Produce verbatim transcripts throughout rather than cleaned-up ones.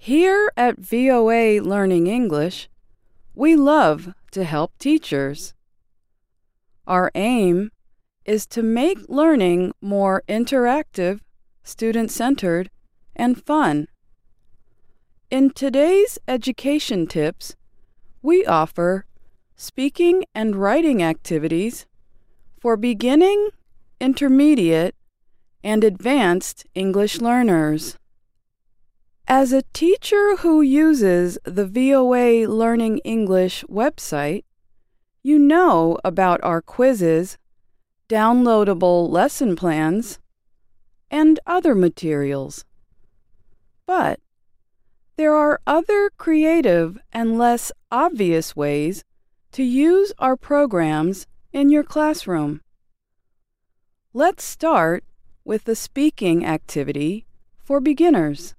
Here at V O A Learning English, we love to help teachers. Our aim is to make learning more interactive, student-centered, and fun. In today's education tips, we offer speaking and writing activities for beginning, intermediate, and advanced English learners. As a teacher who uses the V O A Learning English website, you know about our quizzes, downloadable lesson plans, and other materials. But there are other creative and less obvious ways to use our programs in your classroom. Let's start with the speaking activity for beginners.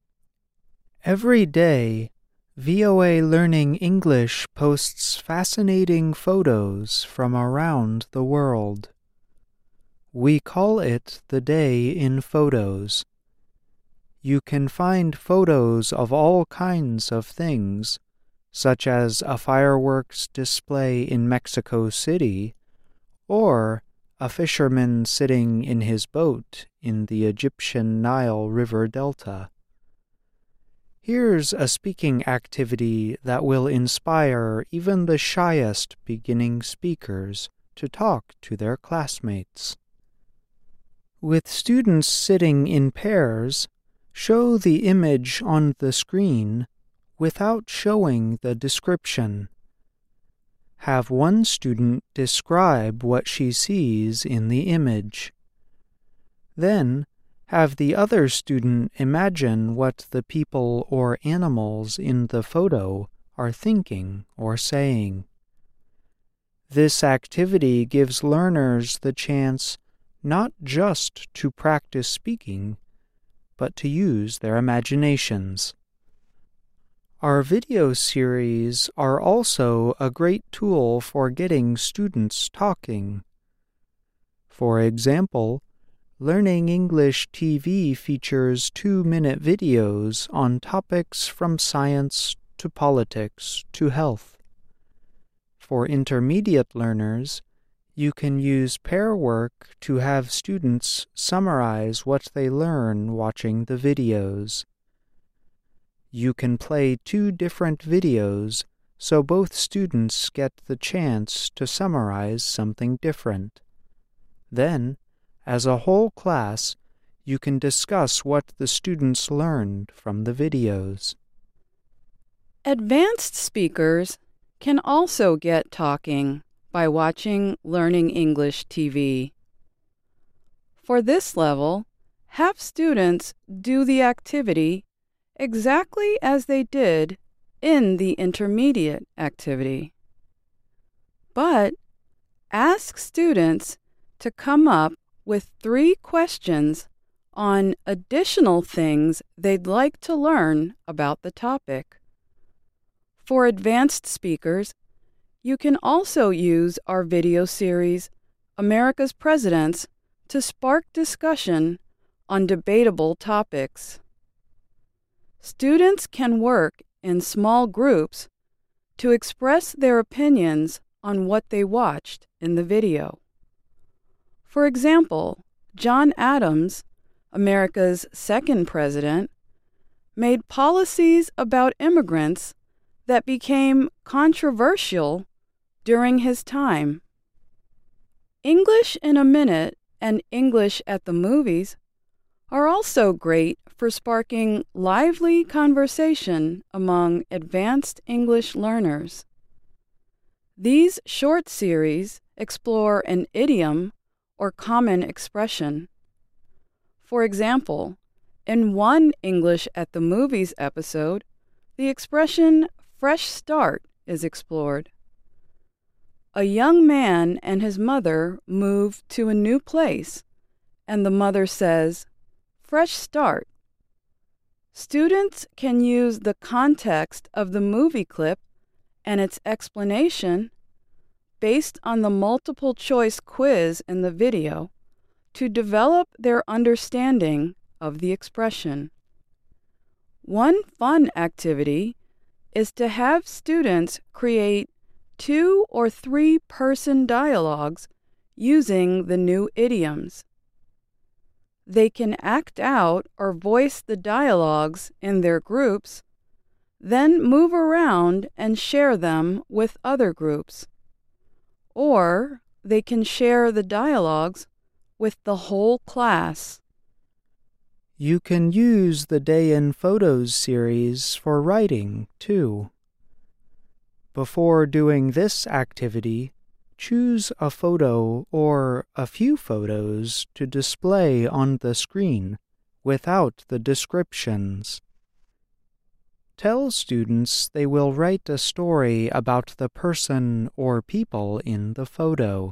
Every day, V O A Learning English posts fascinating photos from around the world. We call it the Day in Photos. You can find photos of all kinds of things, such as a fireworks display in Mexico City, or a fisherman sitting in his boat in the Egyptian Nile River Delta. Here's a speaking activity that will inspire even the shyest beginning speakers to talk to their classmates. With students sitting in pairs, show the image on the screen without showing the description. Have one student describe what she sees in the image. Then, have the other student imagine what the people or animals in the photo are thinking or saying. This activity gives learners the chance not just to practice speaking, but to use their imaginations. Our video series are also a great tool for getting students talking. For example, Learning English T V features two-minute videos on topics from science to politics to health. For intermediate learners, you can use pair work to have students summarize what they learn watching the videos. You can play two different videos so both students get the chance to summarize something different. Then, as a whole class, you can discuss what the students learned from the videos. Advanced speakers can also get talking by watching Learning English T V. For this level, have students do the activity exactly as they did in the intermediate activity. But ask students to come up with three questions on additional things they'd like to learn about the topic. For advanced speakers, you can also use our video series, America's Presidents, to spark discussion on debatable topics. Students can work in small groups to express their opinions on what they watched in the video. For example, John Adams, America's second president, made policies about immigrants that became controversial during his time. English in a Minute and English at the Movies are also great for sparking lively conversation among advanced English learners. These short series explore an idiom or common expression. For example, in one English at the Movies episode, the expression fresh start is explored. A young man and his mother move to a new place, and the mother says, "Fresh start." Students can use the context of the movie clip and its explanation based on the multiple choice quiz in the video to develop their understanding of the expression. One fun activity is to have students create two or three person dialogues using the new idioms. They can act out or voice the dialogues in their groups, then move around and share them with other groups. Or they can share the dialogues with the whole class. You can use the Day in Photos series for writing, too. Before doing this activity, choose a photo or a few photos to display on the screen without the descriptions. Tell students they will write a story about the person or people in the photo.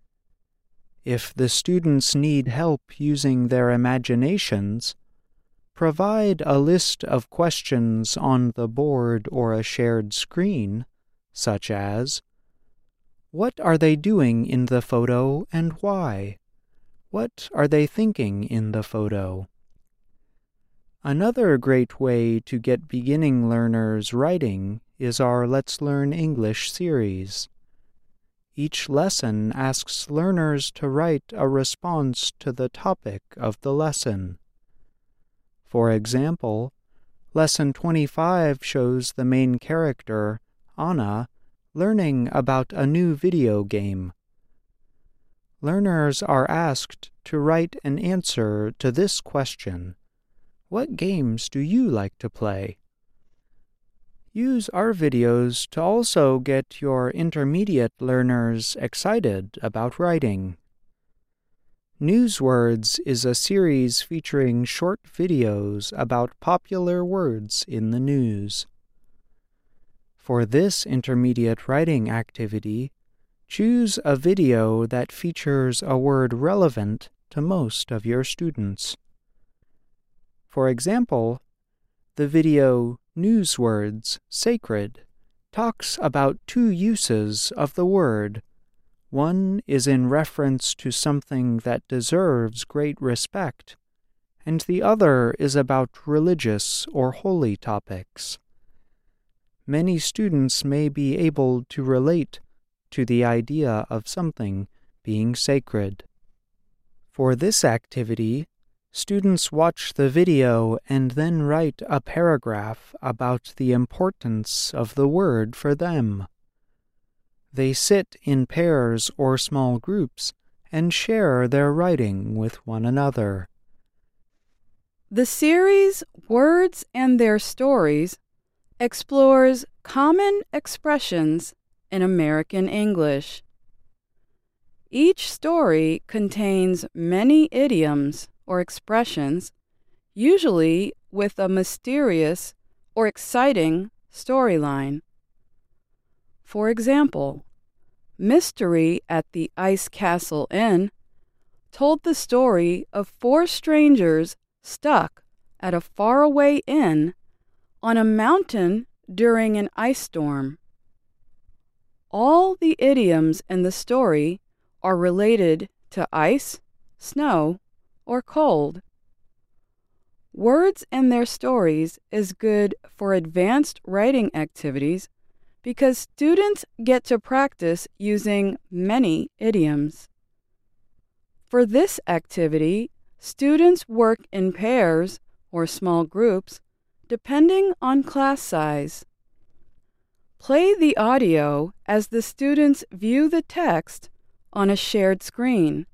If the students need help using their imaginations, provide a list of questions on the board or a shared screen, such as, what are they doing in the photo and why? What are they thinking in the photo? Another great way to get beginning learners writing is our Let's Learn English series. Each lesson asks learners to write a response to the topic of the lesson. For example, Lesson twenty-five shows the main character, Anna, learning about a new video game. Learners are asked to write an answer to this question: what games do you like to play? Use our videos to also get your intermediate learners excited about writing. Newswords is a series featuring short videos about popular words in the news. For this intermediate writing activity, choose a video that features a word relevant to most of your students. For example, the video Newswords Sacred talks about two uses of the word. One is in reference to something that deserves great respect, and the other is about religious or holy topics. Many students may be able to relate to the idea of something being sacred. For this activity, students watch the video and then write a paragraph about the importance of the word for them. They sit in pairs or small groups and share their writing with one another. The series Words and Their Stories explores common expressions in American English. Each story contains many idioms or expressions, usually with a mysterious or exciting storyline. For example, Mystery at the Ice Castle Inn told the story of four strangers stuck at a faraway inn on a mountain during an ice storm. All the idioms in the story are related to ice, snow, or cold. Words and Their Stories is good for advanced writing activities because students get to practice using many idioms. For this activity, students work in pairs or small groups depending on class size. Play the audio as the students view the text on a shared screen.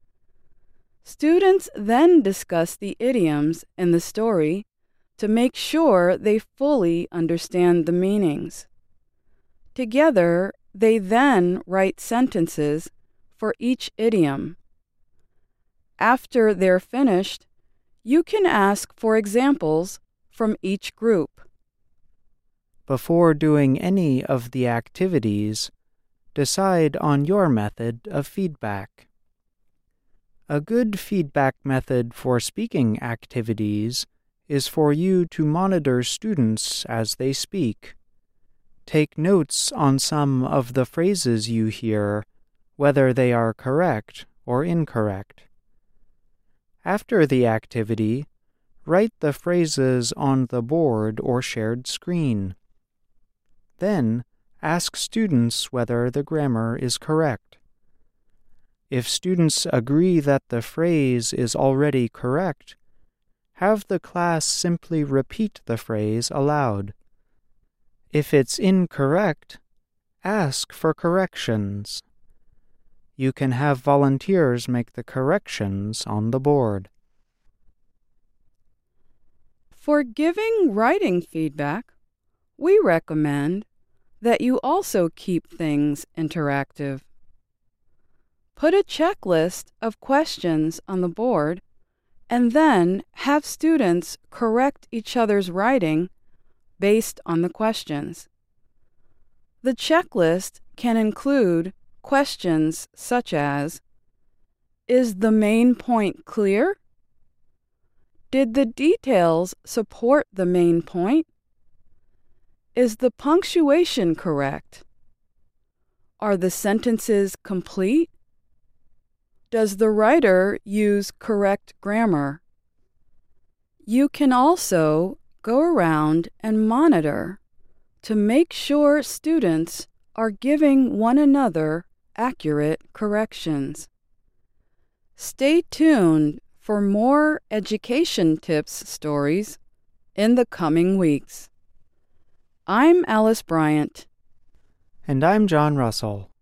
Students then discuss the idioms in the story to make sure they fully understand the meanings. Together, they then write sentences for each idiom. After they're finished, you can ask for examples from each group. Before doing any of the activities, decide on your method of feedback. A good feedback method for speaking activities is for you to monitor students as they speak. Take notes on some of the phrases you hear, whether they are correct or incorrect. After the activity, Write the phrases on the board or shared screen. Then, ask students whether the grammar is correct. If students agree that the phrase is already correct, have the class simply repeat the phrase aloud. If it's incorrect, ask for corrections. You can have volunteers make the corrections on the board. For giving writing feedback, we recommend that you also keep things interactive. Put a checklist of questions on the board and then have students correct each other's writing based on the questions. The checklist can include questions such as, is the main point clear? Did the details support the main point? Is the punctuation correct? Are the sentences complete? Does the writer use correct grammar? You can also go around and monitor to make sure students are giving one another accurate corrections. Stay tuned for more education tips stories in the coming weeks. I'm Alice Bryant. And I'm John Russell.